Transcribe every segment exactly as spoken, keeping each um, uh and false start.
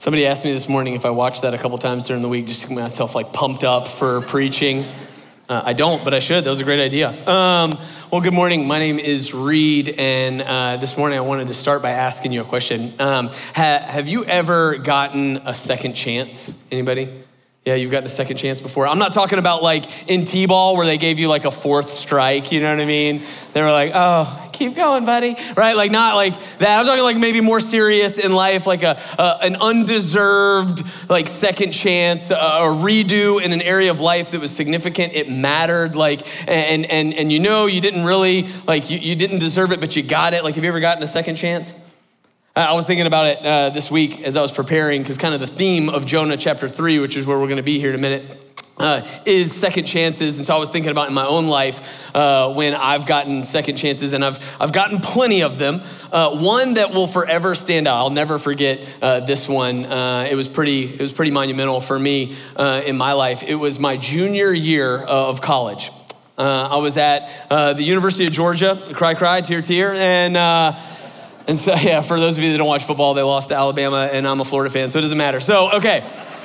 Somebody asked me this morning if I watched that a couple times during the week, just to get myself like pumped up for preaching. Uh, I don't, but I should. That was a great idea. Um, well, good morning. My name is Reed, and uh, this morning I wanted to start by asking you a question. Um, ha- have you ever gotten a second chance? Anybody? Yeah, you've gotten a second chance before. I'm not talking about like in T-ball where they gave you like a fourth strike, you know what I mean? They were like, oh, keep going, buddy, right? Like not like that. I'm talking like maybe more serious in life, like a, a an undeserved like second chance, a, a redo in an area of life that was significant. It mattered, like, and and and you know you didn't really, like you, you didn't deserve it, but you got it. Like, have you ever gotten a second chance? I was thinking about it uh, this week as I was preparing, because kind of the theme of Jonah chapter three, which is where we're going to be here in a minute, uh, is second chances. And so I was thinking about in my own life uh, when I've gotten second chances, and I've I've gotten plenty of them. Uh, one that will forever stand out. I'll never forget uh, this one. Uh, it was pretty. It was pretty monumental for me uh, in my life. It was my junior year of college. Uh, I was at uh, the University of Georgia. Cry, cry, tear, tear, and. Uh, And so, yeah, for those of you that don't watch football, they lost to Alabama, and I'm a Florida fan, so it doesn't matter. So, okay.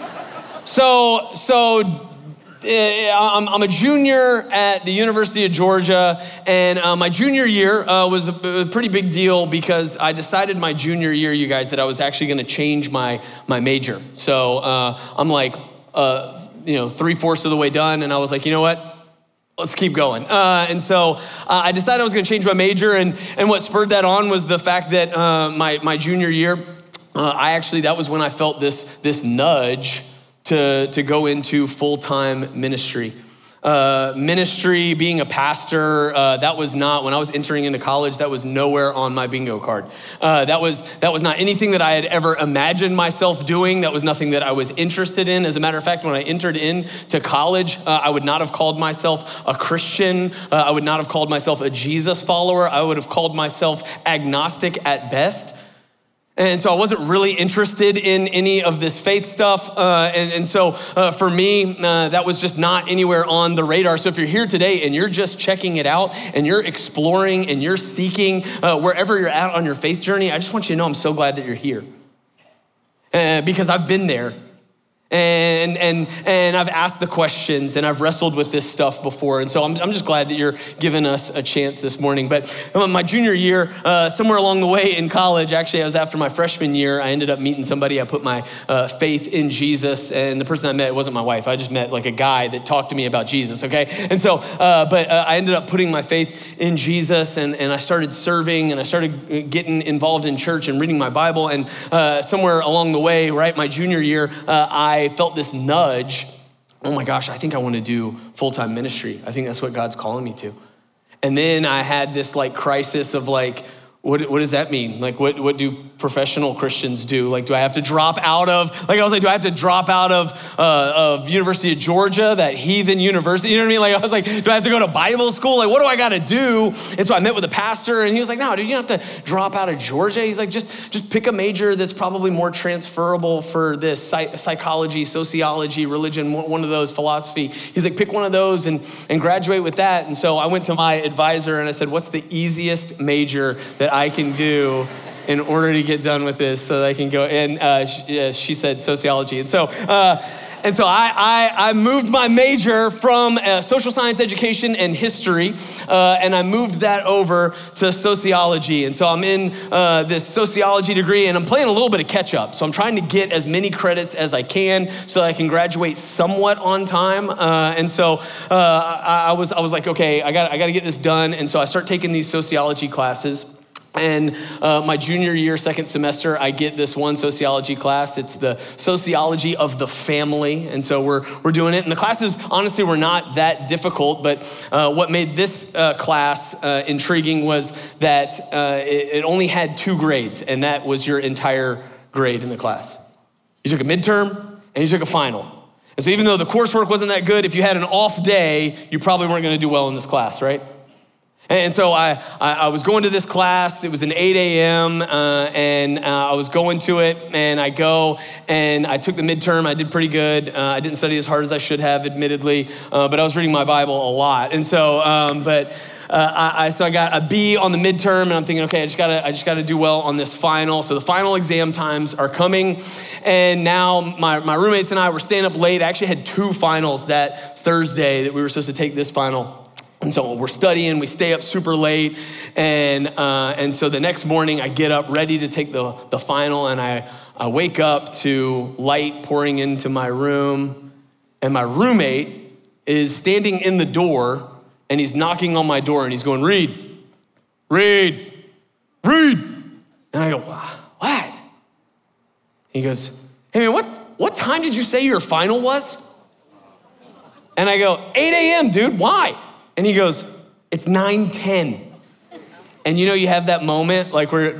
So, so uh, I'm, I'm a junior at the University of Georgia, and uh, my junior year uh, was a, a pretty big deal because I decided my junior year, you guys, that I was actually going to change my my major. So uh, I'm like, uh, you know, three-fourths of the way done, and I was like, you know what? Let's keep going. Uh, and so uh, I decided I was going to change my major, and, and what spurred that on was the fact that uh, my, my junior year, uh, I actually, that was when I felt this, this nudge to, to go into full-time ministry. Uh, ministry, being a pastor, uh, that was not, when I was entering into college, that was nowhere on my bingo card. Uh, that was that was not anything that I had ever imagined myself doing. That was nothing that I was interested in. As a matter of fact, when I entered into college, uh, I would not have called myself a Christian. Uh, I would not have called myself a Jesus follower. I would have called myself agnostic at best. And so I wasn't really interested in any of this faith stuff. Uh, and, and so uh, for me, uh, that was just not anywhere on the radar. So if you're here today and you're just checking it out and you're exploring and you're seeking uh, wherever you're at on your faith journey, I just want you to know I'm so glad that you're here. Uh, because I've been there. And and and I've asked the questions, and I've wrestled with this stuff before. And so I'm I'm just glad that you're giving us a chance this morning. But my junior year, uh, somewhere along the way in college, actually, I was after my freshman year, I ended up meeting somebody. I put my uh, faith in Jesus, and the person I met wasn't my wife. I just met like a guy that talked to me about Jesus, okay? And so, uh, but uh, I ended up putting my faith in Jesus, and, and I started serving, and I started getting involved in church and reading my Bible. And uh, somewhere along the way, right, my junior year, uh, I I felt this nudge. Oh my gosh, I think I want to do full-time ministry. I think that's what God's calling me to. And then I had this like crisis of like, what, what does that mean? Like, what, what do professional Christians do? Like, do I have to drop out of, like I was like, do I have to drop out of uh, of University of Georgia, that heathen university? You know what I mean? Like, I was like, do I have to go to Bible school? Like, what do I got to do? And so I met with a pastor, and he was like, no, dude, you don't have to drop out of Georgia. He's like, just, just pick a major that's probably more transferable for this, psychology, sociology, religion, one of those, philosophy. He's like, pick one of those and, and graduate with that. And so I went to my advisor and I said, what's the easiest major that I can do in order to get done with this so that I can go? And uh, she, uh, she said sociology. And so uh, and so I, I, I moved my major from uh, social science education and history, uh, and I moved that over to sociology. And so I'm in uh, this sociology degree, and I'm playing a little bit of catch up. So I'm trying to get as many credits as I can so that I can graduate somewhat on time. Uh, and so uh, I, I was I was like, okay, I got I got to get this done. And so I start taking these sociology classes. And uh, my junior year, second semester, I get this one sociology class. It's the sociology of the family. And so we're we're doing it. And the classes, honestly, were not that difficult. But uh, what made this uh, class uh, intriguing was that uh, it, it only had two grades. And that was your entire grade in the class. You took a midterm and you took a final. And so even though the coursework wasn't that good, if you had an off day, you probably weren't going to do well in this class, right? And so I, I, I was going to this class. It was an eight a.m. Uh, and uh, I was going to it, and I go and I took the midterm. I did pretty good. Uh, I didn't study as hard as I should have, admittedly, uh, but I was reading my Bible a lot. And so, um, but uh, I, I, so I got a B on the midterm, and I'm thinking, okay, I just gotta, I just gotta do well on this final. So the final exam times are coming, and now my, my roommates and I were staying up late. I actually had two finals that Thursday that we were supposed to take this final. And so we're studying, we stay up super late, and uh, and so the next morning I get up ready to take the, the final, and I, I wake up to light pouring into my room, and my roommate is standing in the door, and he's knocking on my door, and he's going, Reed, Reed, Reed. And I go, what? He goes, hey man, what, what time did you say your final was? And I go, eight a.m., dude, why? And he goes, it's nine ten. And you know, you have that moment like where,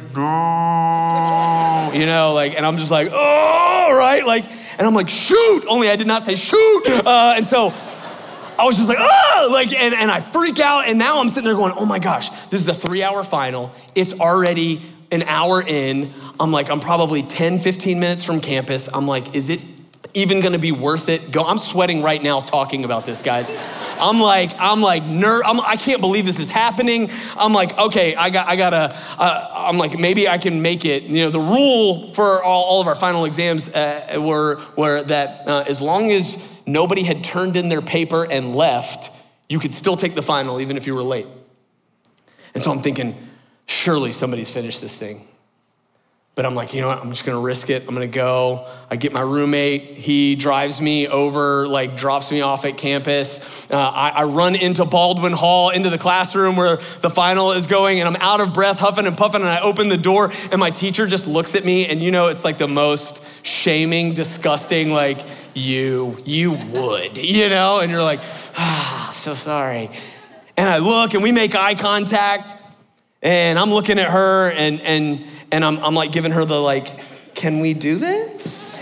you know, like, and I'm just like, oh, right? Like, and I'm like, shoot, only I did not say shoot. Uh, and so I was just like, oh, like, and, and I freak out. And now I'm sitting there going, oh my gosh, this is a three hour final. It's already an hour in. I'm like, I'm probably ten, fifteen minutes from campus. I'm like, is it even gonna be worth it? Go, I'm sweating right now talking about this, guys. I'm like, I'm like, ner- I'm, I can't believe this is happening. I'm like, okay, I got, I gotta, uh, I'm like, maybe I can make it. You know, the rule for all, all of our final exams uh, were, were that uh, as long as nobody had turned in their paper and left, you could still take the final even if you were late. And so I'm thinking, surely somebody's finished this thing. But I'm like, you know what, I'm just gonna risk it. I'm gonna go. I get my roommate. He drives me over, like drops me off at campus. Uh, I, I run into Baldwin Hall, into the classroom where the final is going, and I'm out of breath, huffing and puffing, and I open the door, and my teacher just looks at me, and you know, it's like the most shaming, disgusting, like, you, you would, you know? And you're like, ah, so sorry. And I look, and we make eye contact, and I'm looking at her, and and and I'm I'm like giving her the like, can we do this?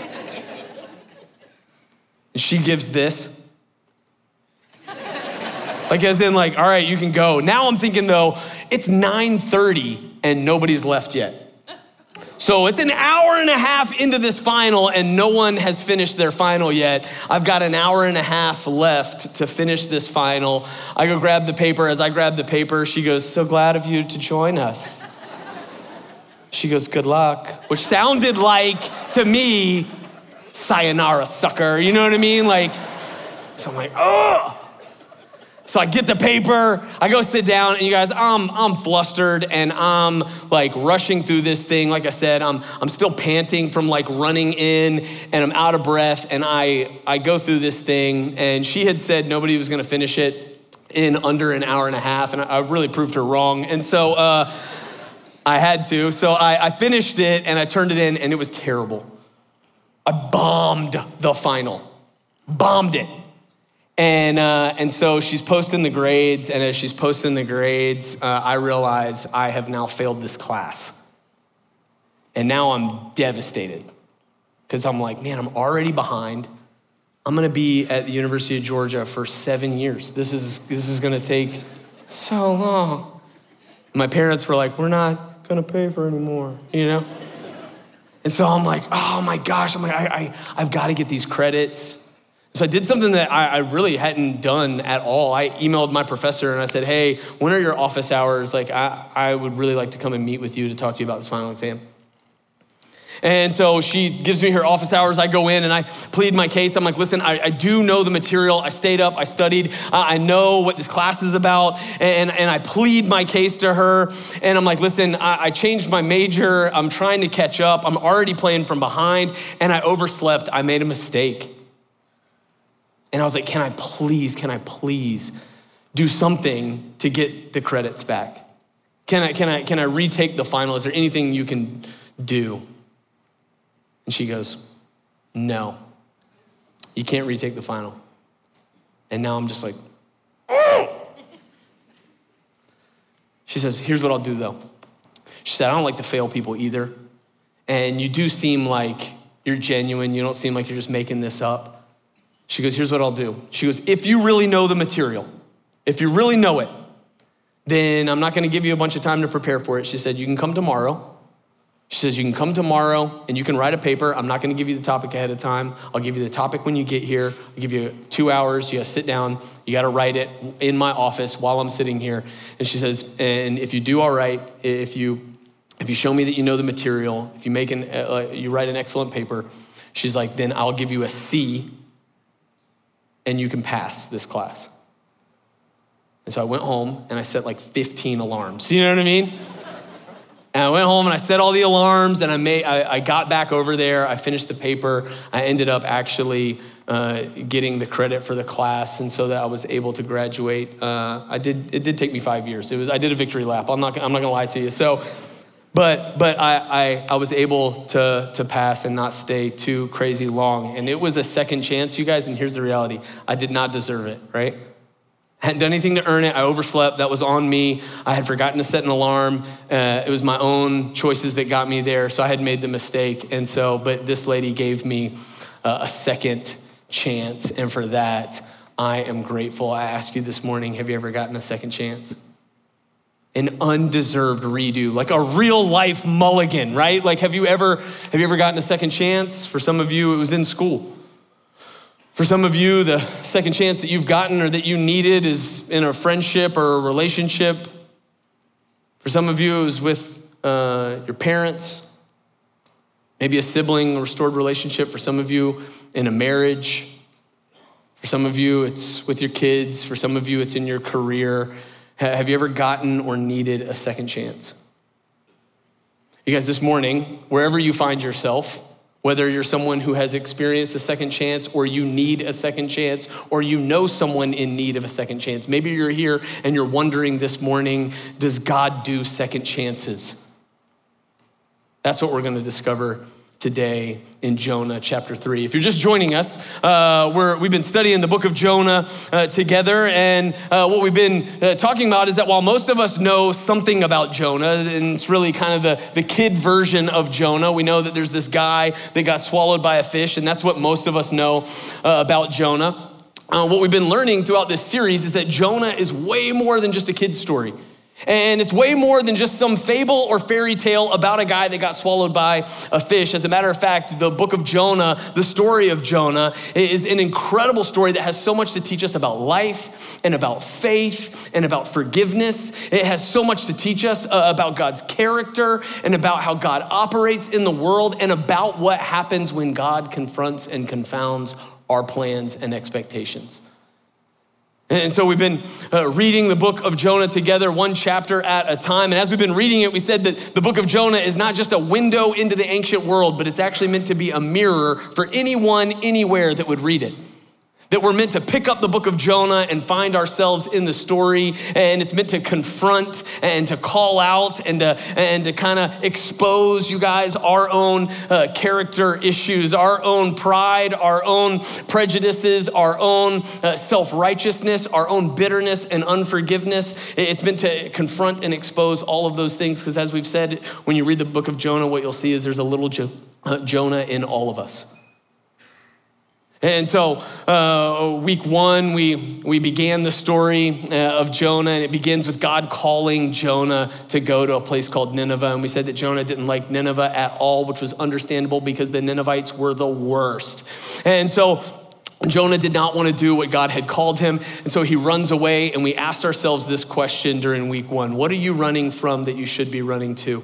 And she gives this. Like as in like, all right, you can go. Now I'm thinking though, it's nine thirty and nobody's left yet. So it's an hour and a half into this final and no one has finished their final yet. I've got an hour and a half left to finish this final. I go grab the paper. As I grab the paper, she goes, so glad of you to join us. She goes, good luck, which sounded like, to me, sayonara, sucker. You know what I mean? Like, so I'm like, oh. So I get the paper, I go sit down, and you guys, I'm I'm flustered, and I'm like rushing through this thing. Like I said, I'm I'm still panting from like running in, and I'm out of breath, and I I go through this thing, and she had said nobody was gonna finish it in under an hour and a half, and I, I really proved her wrong. And so uh, I had to. So I, I finished it, and I turned it in, and it was terrible. I bombed the final, bombed it. And uh, and so she's posting the grades, and as she's posting the grades, uh, I realize I have now failed this class. And now I'm devastated, because I'm like, man, I'm already behind. I'm gonna be at the University of Georgia for seven years. This is this is gonna take so long. My parents were like, we're not gonna pay for any more, you know? And so I'm like, oh my gosh, I'm like, I, I, I've gotta get these credits. So I did something that I, I really hadn't done at all. I emailed my professor and I said, hey, when are your office hours? Like, I, I would really like to come and meet with you to talk to you about this final exam. And so she gives me her office hours. I go in and I plead my case. I'm like, listen, I, I do know the material. I stayed up, I studied. Uh, I know what this class is about. And, and I plead my case to her. And I'm like, listen, I, I changed my major. I'm trying to catch up. I'm already playing from behind. And I overslept. I made a mistake. And I was like, can I please, can I please do something to get the credits back? Can I, can I, can I retake the final? Is there anything you can do? And she goes, no, you can't retake the final. And now I'm just like, oh. She says, here's what I'll do though. She said, I don't like to fail people either. And you do seem like you're genuine. You don't seem like you're just making this up. She goes, here's what I'll do. She goes, if you really know the material, if you really know it, then I'm not gonna give you a bunch of time to prepare for it. She said, you can come tomorrow She says, you can come tomorrow and you can write a paper. I'm not gonna give you the topic ahead of time. I'll give you the topic when you get here. I'll give you two hours. You gotta sit down. You gotta write it in my office while I'm sitting here. And she says, and if you do all right, if you if you show me that you know the material, if you make an, uh, you write an excellent paper, she's like, then I'll give you a C and you can pass this class. And so I went home and I set like fifteen alarms. You know what I mean? And I went home and I set all the alarms and I made, I, I got back over there. I finished the paper. I ended up actually uh, getting the credit for the class, and so that I was able to graduate. Uh, I did. It did take me five years. It was. I did a victory lap. I'm not. I'm not gonna lie to you. So, but but I I, I was able to to pass and not stay too crazy long. And it was a second chance, you guys. And here's the reality: I did not deserve it. Right? I hadn't done anything to earn it. I overslept. That was on me. I had forgotten to set an alarm. Uh, it was my own choices that got me there. So I had made the mistake. And so, but this lady gave me uh, a second chance. And for that, I am grateful. I ask you this morning, have you ever gotten a second chance? An undeserved redo, like a real life mulligan, right? Like, have you ever, have you ever gotten a second chance? For some of you, it was in school. For some of you, the second chance that you've gotten or that you needed is in a friendship or a relationship. For some of you, it was with uh, your parents, maybe a sibling, a restored relationship. For some of you, in a marriage. For some of you, it's with your kids. For some of you, it's in your career. Have you ever gotten or needed a second chance? You guys, this morning, wherever you find yourself, whether you're someone who has experienced a second chance or you need a second chance or you know someone in need of a second chance. Maybe you're here and you're wondering this morning, does God do second chances? That's what we're gonna discover today in Jonah chapter three. If you're just joining us, uh, we're, we've been studying the book of Jonah uh, together, and uh, what we've been uh, talking about is that while most of us know something about Jonah, and it's really kind of the, the kid version of Jonah, we know that there's this guy that got swallowed by a fish, and that's what most of us know uh, about Jonah. Uh, what we've been learning throughout this series is that Jonah is way more than just a kid's story. And it's way more than just some fable or fairy tale about a guy that got swallowed by a fish. As a matter of fact, the book of Jonah, the story of Jonah, is an incredible story that has so much to teach us about life and about faith and about forgiveness. It has so much to teach us uh, about God's character and about how God operates in the world and about what happens when God confronts and confounds our plans and expectations. And so we've been uh, reading the book of Jonah together, one chapter at a time. And as we've been reading it, we said that the book of Jonah is not just a window into the ancient world, but it's actually meant to be a mirror for anyone, anywhere that would read it. That we're meant to pick up the book of Jonah and find ourselves in the story, and it's meant to confront and to call out and to, and to kind of expose, you guys, our own uh, character issues, our own pride, our own prejudices, our own uh, self-righteousness, our own bitterness and unforgiveness. It's meant to confront and expose all of those things, because as we've said, when you read the book of Jonah, what you'll see is there's a little jo- uh, Jonah in all of us. And so uh, week one, we, we began the story uh, of Jonah, and it begins with God calling Jonah to go to a place called Nineveh. And we said that Jonah didn't like Nineveh at all, which was understandable because the Ninevites were the worst. And so Jonah did not want to do what God had called him. And so he runs away, and we asked ourselves this question during week one: what are you running from that you should be running to?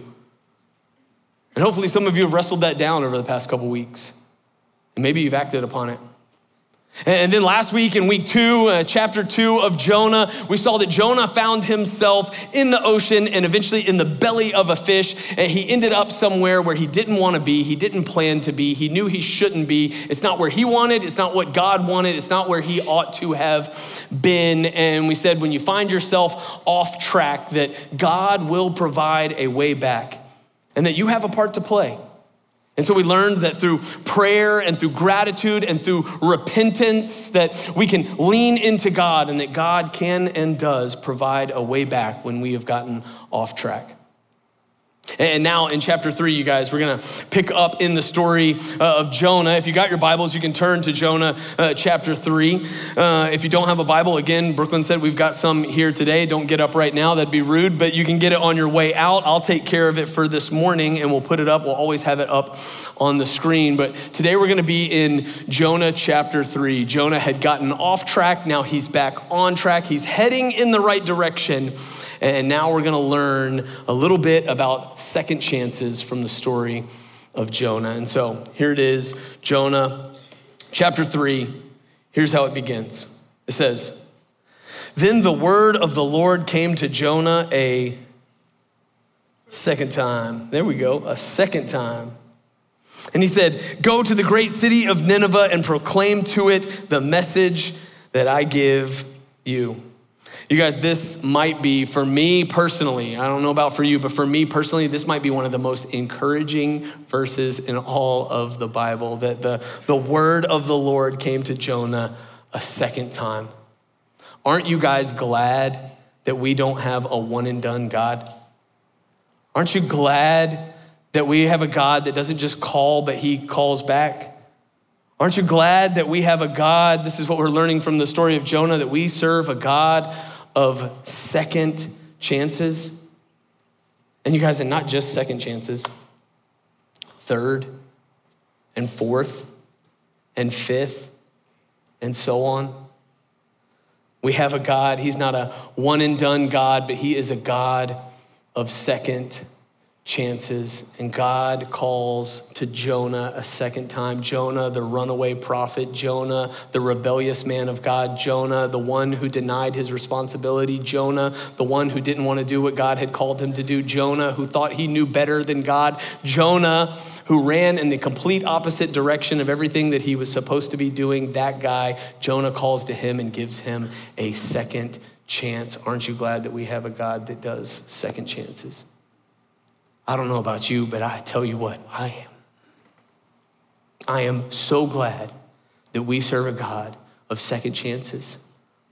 And hopefully some of you have wrestled that down over the past couple weeks. And maybe you've acted upon it. And then last week in week two, uh, chapter two of Jonah, we saw that Jonah found himself in the ocean and eventually in the belly of a fish. And he ended up somewhere where he didn't want to be. He didn't plan to be. He knew he shouldn't be. It's not where he wanted. It's not what God wanted. It's not where he ought to have been. And we said when you find yourself off track, that God will provide a way back and that you have a part to play. And so we learned that through prayer and through gratitude and through repentance that we can lean into God, and that God can and does provide a way back when we have gotten off track. And now in chapter three, you guys, we're gonna pick up in the story uh, of Jonah. If you got your Bibles, you can turn to Jonah uh, chapter three. Uh, if you don't have a Bible, again, Brooklyn said we've got some here today. Don't get up right now, that'd be rude, but you can get it on your way out. I'll take care of it for this morning and we'll put it up. We'll always have it up on the screen. But today we're gonna be in Jonah chapter three. Jonah had gotten off track, now he's back on track. He's heading in the right direction. And now we're gonna learn a little bit about second chances from the story of Jonah. And so here it is, Jonah chapter three. Here's how it begins. It says, "Then the word of the Lord came to Jonah a second time." There we go, a second time. And he said, "Go to the great city of Nineveh and proclaim to it the message that I give you." You guys, this might be, for me personally, I don't know about for you, but for me personally, this might be one of the most encouraging verses in all of the Bible, that the, the word of the Lord came to Jonah a second time. Aren't you guys glad that we don't have a one and done God? Aren't you glad that we have a God that doesn't just call, but he calls back? Aren't you glad that we have a God, this is what we're learning from the story of Jonah, that we serve a God of second chances? And you guys, and not just second chances, third and fourth and fifth and so on. We have a God, he's not a one and done God, but he is a God of second chances. And God calls to Jonah a second time. Jonah, the runaway prophet. Jonah, the rebellious man of God. Jonah, the one who denied his responsibility. Jonah, the one who didn't want to do what God had called him to do. Jonah, who thought he knew better than God. Jonah, who ran in the complete opposite direction of everything that he was supposed to be doing. That guy, Jonah calls to him and gives him a second chance. Aren't you glad that we have a God that does second chances? I don't know about you, but I tell you what, I am. I am so glad that we serve a God of second chances.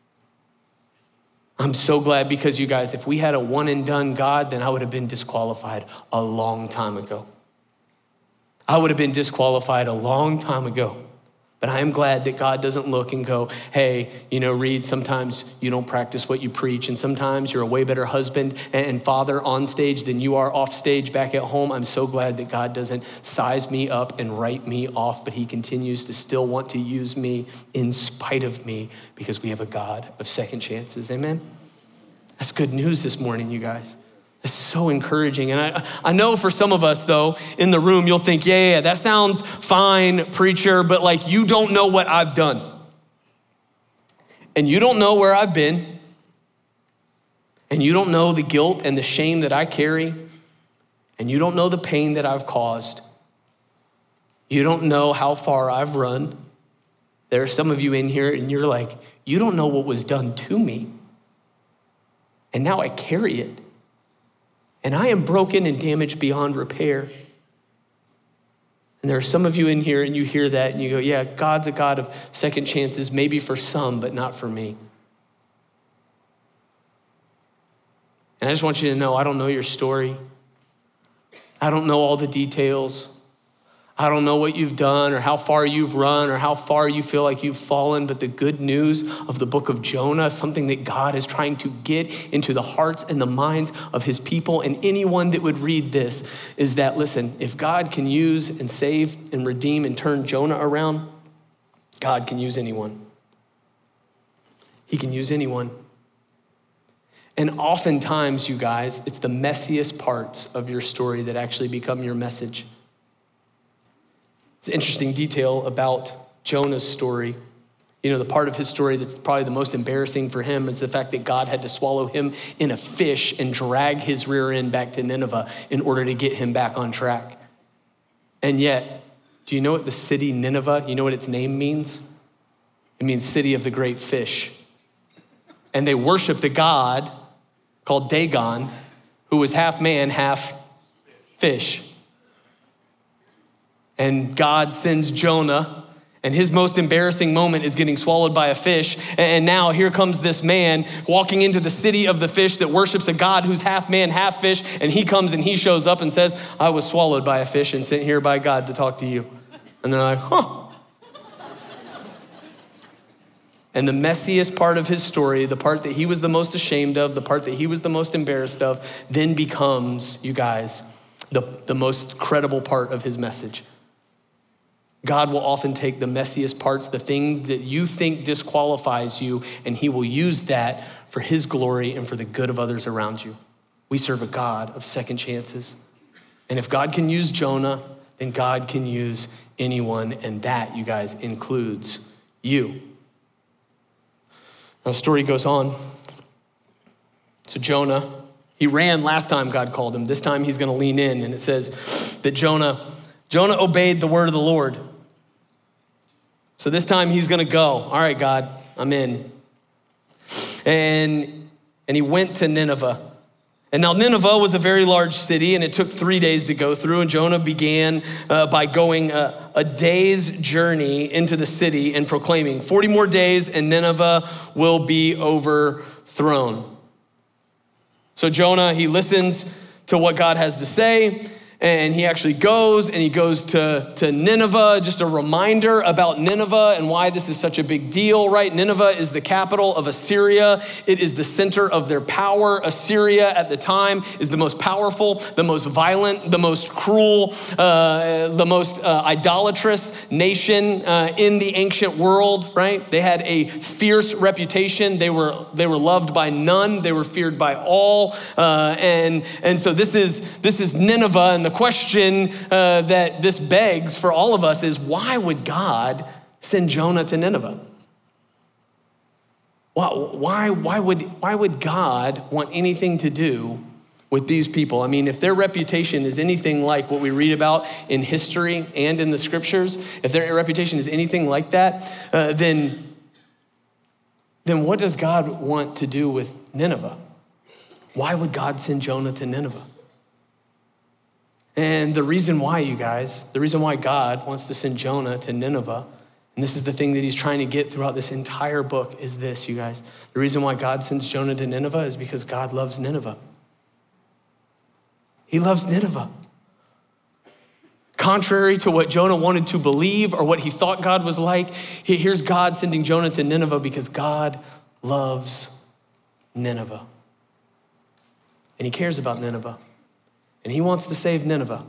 I'm so glad because you guys, if we had a one and done God, then I would have been disqualified a long time ago. I would have been disqualified a long time ago. But I am glad that God doesn't look and go, hey, you know, Reed, sometimes you don't practice what you preach, and sometimes you're a way better husband and father on stage than you are off stage back at home. I'm so glad that God doesn't size me up and write me off, but he continues to still want to use me in spite of me because we have a God of second chances, amen? That's good news this morning, you guys. It's so encouraging. And I, I know for some of us though, in the room, you'll think, yeah, yeah, yeah, that sounds fine, preacher, but like you don't know what I've done. And you don't know where I've been. And you don't know the guilt and the shame that I carry. And you don't know the pain that I've caused. You don't know how far I've run. There are some of you in here and you're like, you don't know what was done to me. And now I carry it. And I am broken and damaged beyond repair. And there are some of you in here and you hear that and you go, yeah, God's a God of second chances, maybe for some, but not for me. And I just want you to know, I don't know your story. I don't know all the details. I don't know what you've done or how far you've run or how far you feel like you've fallen, but the good news of the book of Jonah, something that God is trying to get into the hearts and the minds of his people and anyone that would read this is that, listen, if God can use and save and redeem and turn Jonah around, God can use anyone. He can use anyone. And oftentimes, you guys, it's the messiest parts of your story that actually become your message. It's an interesting detail about Jonah's story. You know, the part of his story that's probably the most embarrassing for him is the fact that God had to swallow him in a fish and drag his rear end back to Nineveh in order to get him back on track. And yet, do you know what the city Nineveh, you know what its name means? It means city of the great fish. And they worshiped a god called Dagon, who was half man, half fish. And God sends Jonah, And his most embarrassing moment is getting swallowed by a fish. And now here comes this man walking into the city of the fish that worships a God who's half man, half fish. And he comes and he shows up and says, I was swallowed by a fish and sent here by God to talk to you. And they're like, huh. And the messiest part of his story, the part that he was the most ashamed of, the part that he was the most embarrassed of, then becomes, you guys, the, the most credible part of his message. God will often take the messiest parts, the thing that you think disqualifies you, and he will use that for his glory and for the good of others around you. We serve a God of second chances. And if God can use Jonah, then God can use anyone, and that, you guys, includes you. Now the story goes on. So Jonah, he ran last time God called him. This time he's gonna lean in, and it says that Jonah, Jonah obeyed the word of the Lord. So this time he's gonna go. All right, God, I'm in. And, and he went to Nineveh. And now Nineveh was a very large city, and it took three days to go through. And Jonah began uh, by going a, a day's journey into the city and proclaiming, forty more days and Nineveh will be overthrown. So Jonah, he listens to what God has to say, and he actually goes and he goes to, to Nineveh, just a reminder about Nineveh and why this is such a big deal, right? Nineveh is the capital of Assyria. It is the center of their power. Assyria at the time is the most powerful, the most violent, the most cruel, uh, the most uh, idolatrous nation uh, in the ancient world, right? They had a fierce reputation. They were, they were loved by none. They were feared by all. Uh, and, and so this is, this is Nineveh, and the question uh, that this begs for all of us is, why would God send Jonah to Nineveh? Why, why, why, would, why would God want anything to do with these people? I mean, if their reputation is anything like what we read about in history and in the scriptures, if their reputation is anything like that, uh, then, then what does God want to do with Nineveh? Why would God send Jonah to Nineveh? And the reason why, you guys, the reason why God wants to send Jonah to Nineveh, and this is the thing that he's trying to get throughout this entire book, is this, you guys. The reason why God sends Jonah to Nineveh is because God loves Nineveh. He loves Nineveh. Contrary to what Jonah wanted to believe or what he thought God was like, here's God sending Jonah to Nineveh because God loves Nineveh. And he cares about Nineveh. And he wants to save Nineveh.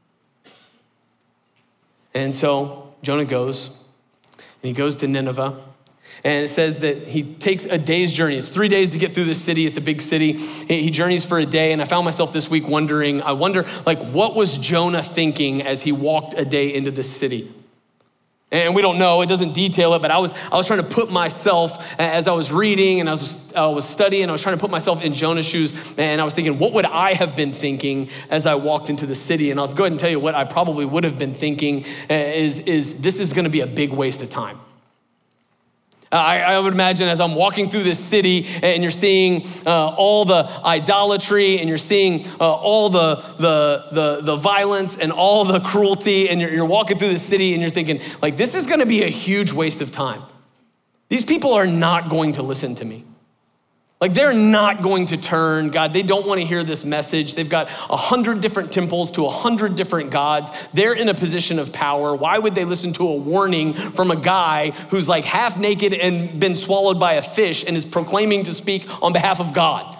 And so Jonah goes, and he goes to Nineveh. And it says that he takes a day's journey. It's three days to get through this city. It's a big city. He journeys for a day. And I found myself this week wondering, I wonder, like, what was Jonah thinking as he walked a day into this city? And we don't know, it doesn't detail it, but I was I was trying to put myself, as I was reading and I was, I was studying, I was trying to put myself in Jonah's shoes, and I was thinking, what would I have been thinking as I walked into the city? And I'll go ahead and tell you what I probably would have been thinking is, is this is gonna be a big waste of time. I, I would imagine as I'm walking through this city and you're seeing uh, all the idolatry and you're seeing uh, all the, the, the, the violence and all the cruelty, and you're, you're walking through the city and you're thinking, like, this is gonna be a huge waste of time. These people are not going to listen to me. Like, they're not going to turn, God, they don't wanna hear this message. They've got a hundred different temples to a hundred different gods. They're in a position of power. Why would they listen to a warning from a guy who's like half naked and been swallowed by a fish and is proclaiming to speak on behalf of God?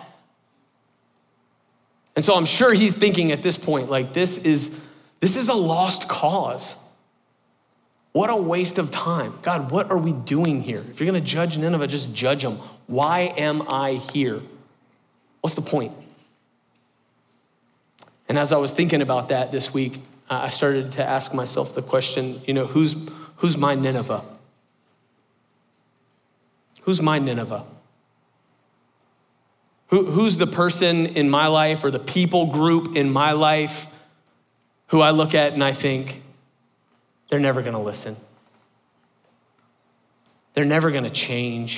And so I'm sure he's thinking at this point, like, this is, this is a lost cause. What a waste of time. God, what are we doing here? If you're gonna judge Nineveh, just judge them. Why am I here? What's the point? And as I was thinking about that this week, I started to ask myself the question, you know, who's, who's my Nineveh? Who's my Nineveh? Who, who's the person in my life or the people group in my life who I look at and I think, they're never gonna listen. They're never gonna change.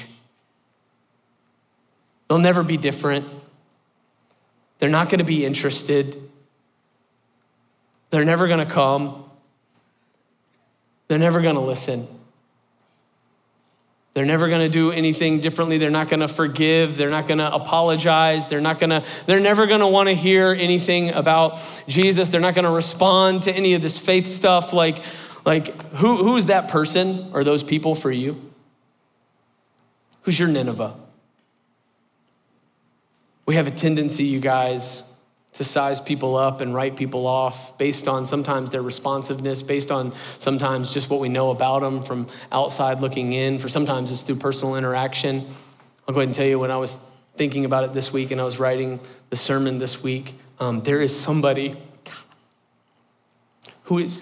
They'll never be different. They're not gonna be interested. They're never gonna come. They're never gonna listen. They're never gonna do anything differently. They're not gonna forgive. They're not gonna apologize. They're not gonna, they're never gonna wanna hear anything about Jesus. They're not gonna respond to any of this faith stuff. Like, like who, who's that person or those people for you? Who's your Nineveh? We have a tendency, you guys, to size people up and write people off based on sometimes their responsiveness, based on sometimes just what we know about them from outside looking in. For sometimes it's through personal interaction. I'll go ahead and tell you, when I was thinking about it this week and I was writing the sermon this week, um, there is somebody who is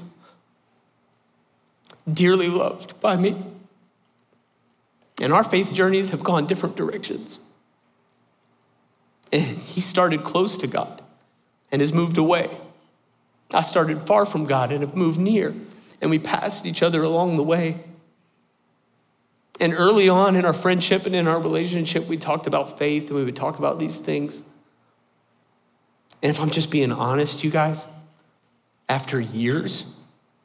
dearly loved by me. And our faith journeys have gone different directions. And he started close to God and has moved away. I started far from God and have moved near. And we passed each other along the way. And early on in our friendship and in our relationship, we talked about faith and we would talk about these things. And if I'm just being honest, you guys, after years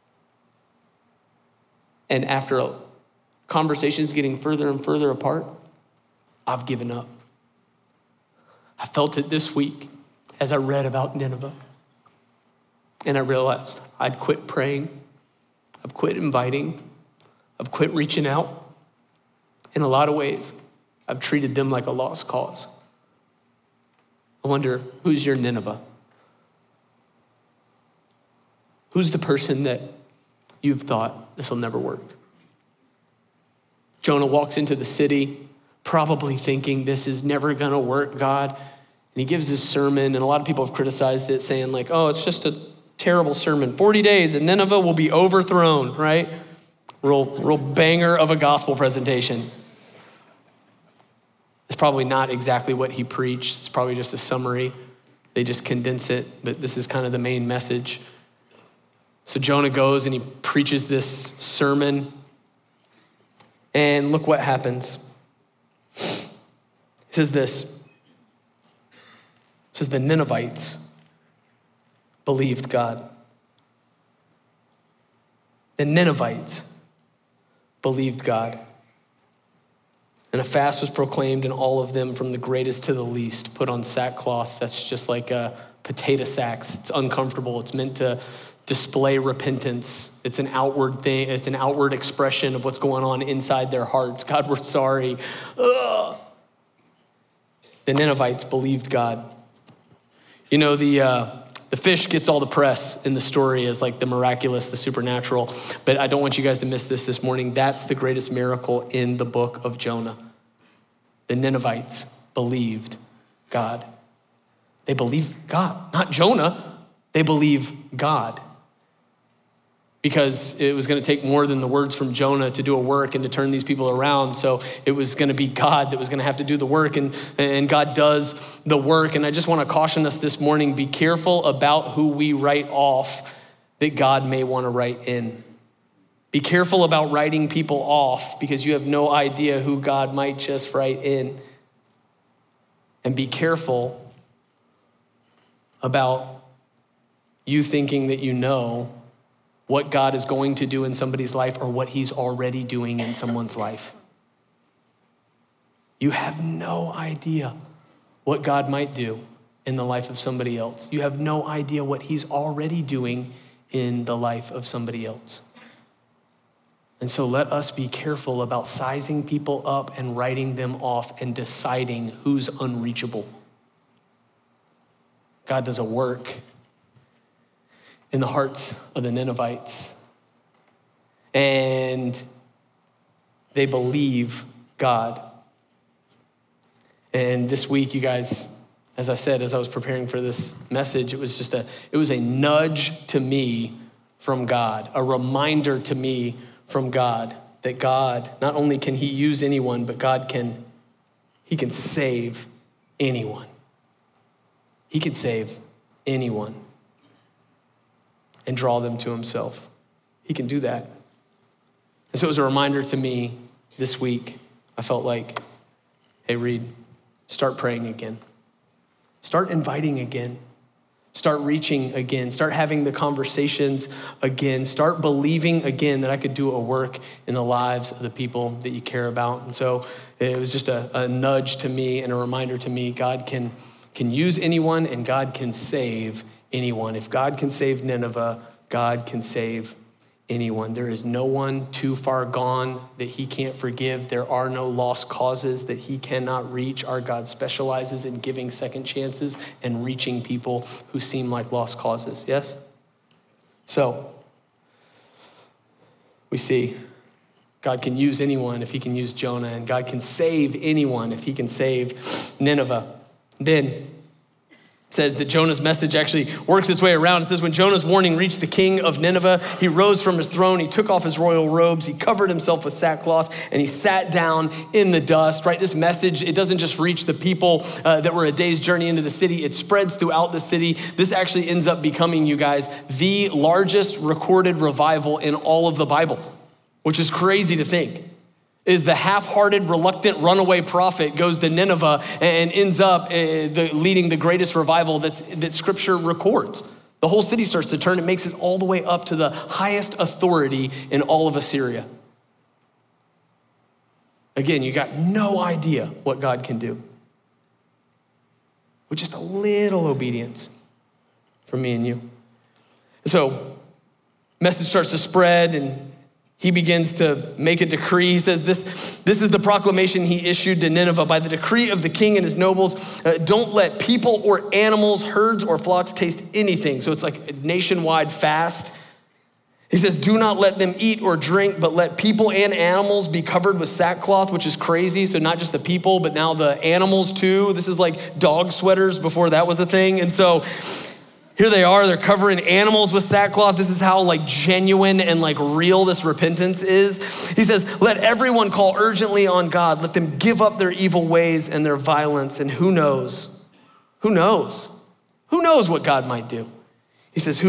and after conversations getting further and further apart, I've given up. I felt it this week as I read about Nineveh. And I realized I'd quit praying. I've quit inviting. I've quit reaching out. In a lot of ways, I've treated them like a lost cause. I wonder, who's your Nineveh? Who's the person that you've thought, this will never work? Jonah walks into the city, probably thinking this is never gonna work, God. And he gives this sermon, and a lot of people have criticized it, saying like, oh, it's just a terrible sermon. forty days and Nineveh will be overthrown, right? Real, real banger of a gospel presentation. It's probably not exactly what he preached. It's probably just a summary. They just condense it, but this is kind of the main message. So Jonah goes and he preaches this sermon, and look what happens. He says this. It says the Ninevites believed God. The Ninevites believed God. And a fast was proclaimed, and all of them, from the greatest to the least, put on sackcloth. That's just like a potato sacks. It's uncomfortable. It's meant to display repentance. It's an outward thing. It's an outward expression of what's going on inside their hearts. God, we're sorry. Ugh. The Ninevites believed God. You know, the uh, the fish gets all the press in the story as like the miraculous, the supernatural. But I don't want you guys to miss this this morning. That's the greatest miracle in the book of Jonah. The Ninevites believed God. They believed God, not Jonah. They believe God. Because it was going to take more than the words from Jonah to do a work and to turn these people around. So it was going to be God that was going to have to do the work, and, and God does the work. And I just want to caution us this morning, be careful about who we write off that God may want to write in. Be careful about writing people off because you have no idea who God might just write in. And be careful about you thinking that you know what God is going to do in somebody's life or what he's already doing in someone's life. You have no idea what God might do in the life of somebody else. You have no idea what he's already doing in the life of somebody else. And so let us be careful about sizing people up and writing them off and deciding who's unreachable. God does a work in the hearts of the Ninevites. And they believe God. And this week, you guys, as I said, as I was preparing for this message, it was just a, it was a nudge to me from God, a reminder to me from God that God, not only can he use anyone, but God can, he can save anyone. He can save anyone and draw them to himself. He can do that. And so it was a reminder to me this week. I felt like, hey, Reed, start praying again. Start inviting again. Start reaching again. Start having the conversations again. Start believing again that I could do a work in the lives of the people that you care about. And so it was just a, a nudge to me and a reminder to me, God can, can use anyone and God can save anyone. If God can save Nineveh, God can save anyone. There is no one too far gone that he can't forgive. There are no lost causes that he cannot reach. Our God specializes in giving second chances and reaching people who seem like lost causes. Yes? So, we see God can use anyone if he can use Jonah, and God can save anyone if he can save Nineveh. Then, it says that Jonah's message actually works its way around. It says, when Jonah's warning reached the king of Nineveh, he rose from his throne, he took off his royal robes, he covered himself with sackcloth, and he sat down in the dust, right? This message, it doesn't just reach the people uh, that were a day's journey into the city, it spreads throughout the city. This actually ends up becoming, you guys, the largest recorded revival in all of the Bible, which is crazy to think. Is the half-hearted, reluctant runaway prophet goes to Nineveh and ends up uh, the, leading the greatest revival that's, that scripture records. The whole city starts to turn. It makes it all the way up to the highest authority in all of Assyria. Again, you got no idea what God can do with just a little obedience from me and you. So, message starts to spread, and he begins to make a decree. He says, this, this is the proclamation he issued to Nineveh. By the decree of the king and his nobles, uh, don't let people or animals, herds or flocks taste anything. So it's like a nationwide fast. He says, do not let them eat or drink, but let people and animals be covered with sackcloth, which is crazy. So not just the people, but now the animals too. This is like dog sweaters before that was a thing. And so here they are, they're covering animals with sackcloth. This is how like genuine and like real this repentance is. He says, let everyone call urgently on God. Let them give up their evil ways and their violence. And who knows? Who knows? Who knows what God might do? He says, who